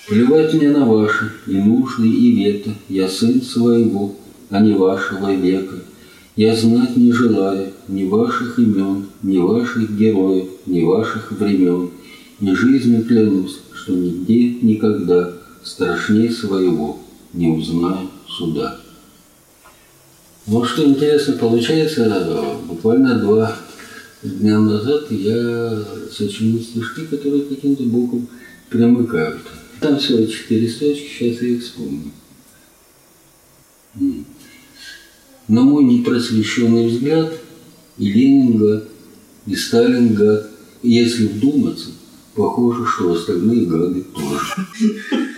Плевать мне на ваши и нужды, и вето. Я сын своего, а не вашего века. Я знать не желаю ни ваших имен, ни ваших героев, ни ваших времен. И жизнью клянусь, что нигде, никогда страшней своего не узнаю суда. Вот что интересно получается, буквально 2 дня назад я сочинил стишки, которые каким-то боком примыкают. Там всего 4 строчки, сейчас я их вспомню. На мой непросвещенный взгляд и Ленин гад, и Сталин гад. И если вдуматься, похоже, что остальные гады тоже.